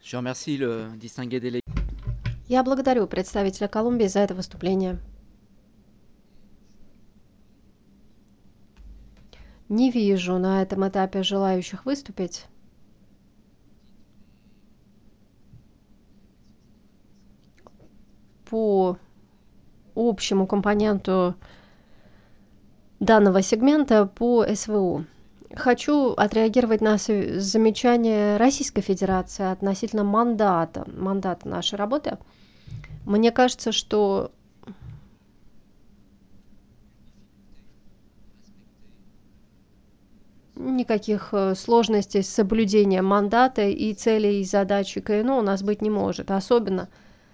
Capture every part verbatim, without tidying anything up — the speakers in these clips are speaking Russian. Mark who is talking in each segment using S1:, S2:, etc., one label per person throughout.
S1: Je remercie le distingué délégué.
S2: Я благодарю представителя Колумбии за это выступление. Не вижу на этом этапе желающих выступить. По общему компоненту данного сегмента по СВУ. Хочу отреагировать на замечание Российской Федерации относительно мандата, мандата нашей работы. Мне кажется, что никаких сложностей с соблюдением мандата и целей и задач КНО у нас быть не может, особенно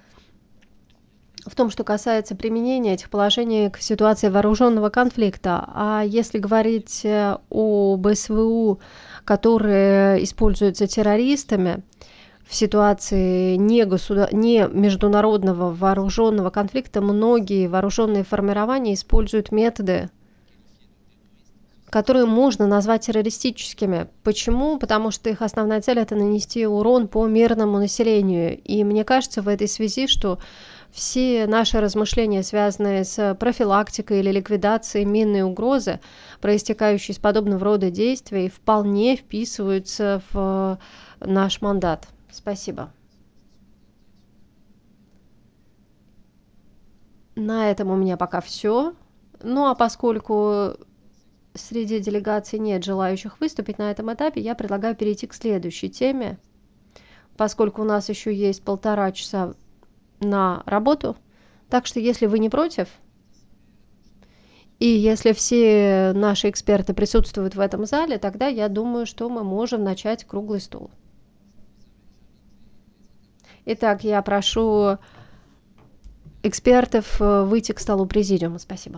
S2: в том, что касается применения этих положений к ситуации вооруженного конфликта. А если говорить об СВУ, которые используются террористами в ситуации не, государ... не международного вооруженного конфликта, многие вооруженные формирования используют методы, которые можно назвать террористическими. Почему? Потому что их основная цель – это нанести урон по мирному населению. И мне кажется в этой связи, что все наши размышления, связанные с профилактикой или ликвидацией минной угрозы, проистекающей из подобного рода действий, вполне вписываются в наш мандат. Спасибо. На этом у меня пока все. Ну а поскольку среди делегаций нет желающих выступить на этом этапе, я предлагаю перейти к следующей теме. Поскольку у нас еще есть полтора часа на работу, так что если вы не против, и если все наши эксперты присутствуют в этом зале, тогда я думаю, что мы можем начать круглый стол. Итак, я прошу экспертов выйти к столу президиума. Спасибо.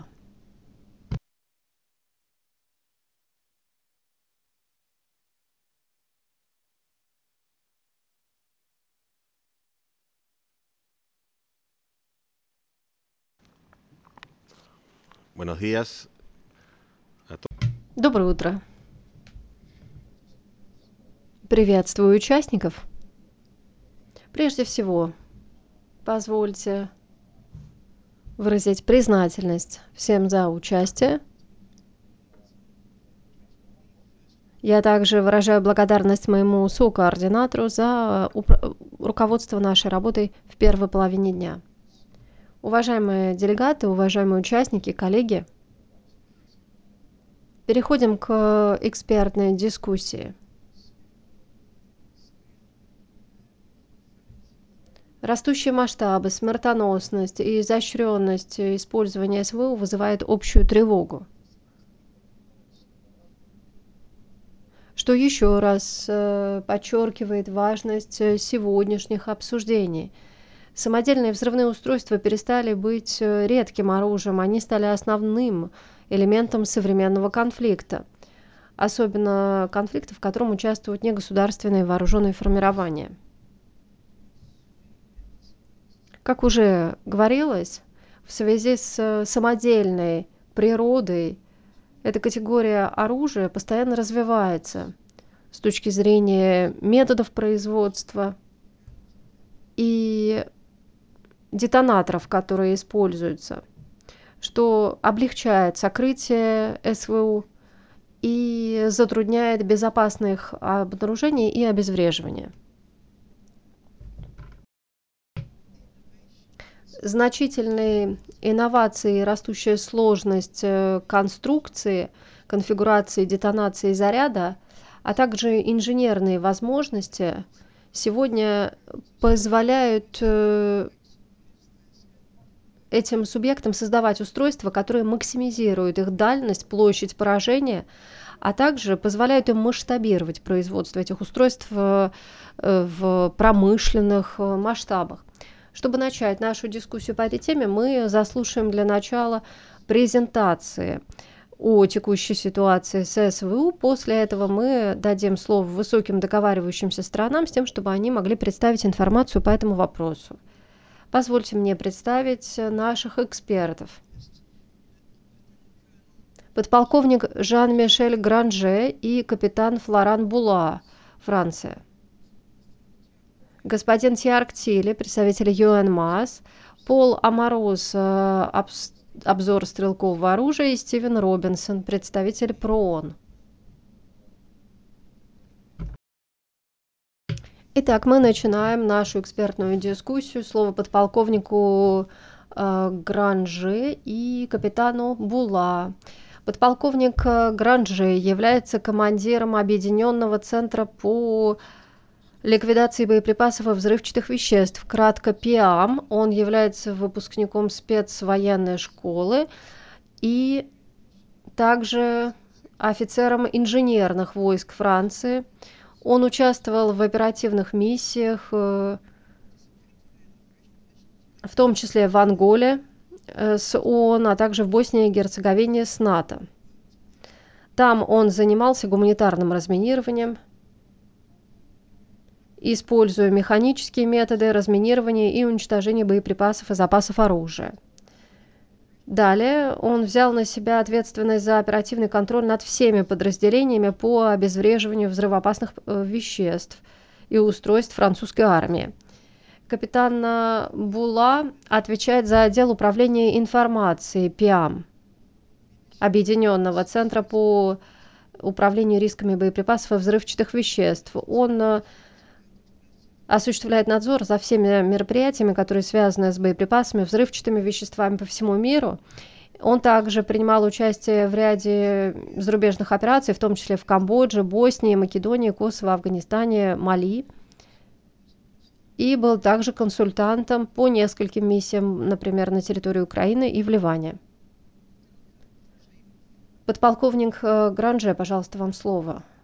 S3: Buenos días.
S2: Доброе утро. Приветствую участников. Прежде всего, позвольте выразить признательность всем за участие. Я также выражаю благодарность моему сокоординатору за руководство нашей работой в первой половине дня. Уважаемые делегаты, уважаемые участники, коллеги, переходим к экспертной дискуссии. Растущие масштабы, смертоносность и изощренность использования СВУ вызывают общую тревогу. Что еще раз подчеркивает важность сегодняшних обсуждений. Самодельные взрывные устройства перестали быть редким оружием, они стали основным элементом современного конфликта, особенно конфликта, в котором участвуют негосударственные вооруженные формирования. Как уже говорилось, в связи с самодельной природой эта категория оружия постоянно развивается с точки зрения методов производства и детонаторов, которые используются, что облегчает сокрытие СВУ и затрудняет безопасное их обнаружение и обезвреживание. Значительные инновации и растущая сложность конструкции, конфигурации, детонации заряда, а также инженерные возможности сегодня позволяют этим субъектам создавать устройства, которые максимизируют их дальность, площадь поражения, а также позволяют им масштабировать производство этих устройств в промышленных масштабах. Чтобы начать нашу дискуссию по этой теме, мы заслушаем для начала презентации о текущей ситуации с СВУ. После этого мы дадим слово высоким договаривающимся сторонам с тем, чтобы они могли представить информацию по этому вопросу. Позвольте мне представить наших экспертов. Подполковник Жан-Мишель Гранже и капитан Флоран Була, Франция. господин Тьярк Тилли, представитель ЮНМАС, Пол Аморос, э, обс- обзор стрелкового оружия, и Стивен Робинсон, представитель ПРООН. Итак, мы начинаем нашу экспертную дискуссию. Слово подполковнику э, Гранже и капитану Була. Подполковник э, Гранже является командиром Объединенного центра по ликвидации боеприпасов и взрывчатых веществ, кратко ПИАМ. Он является выпускником спецвоенной школы и также офицером инженерных войск Франции. Он участвовал в оперативных миссиях, э, в том числе в Анголе э, с ООН, а также в Боснии и Герцеговине с НАТО. Там он занимался гуманитарным разминированием, используя механические методы разминирования и уничтожения боеприпасов и запасов оружия. Далее он взял на себя ответственность за оперативный контроль над всеми подразделениями по обезвреживанию взрывоопасных веществ и устройств французской армии. Капитан Була отвечает за отдел управления информацией ПИАМ, Объединенного центра по управлению рисками боеприпасов и взрывчатых веществ. Он осуществляет надзор за всеми мероприятиями, которые связаны с боеприпасами, взрывчатыми веществами по всему миру. Он также принимал участие в ряде зарубежных операций, в том числе в Камбодже, Боснии, Македонии, Косово, Афганистане, Мали. И был также консультантом по нескольким миссиям, например, на территории Украины и в Ливане. Подполковник Гранже, пожалуйста, вам слово.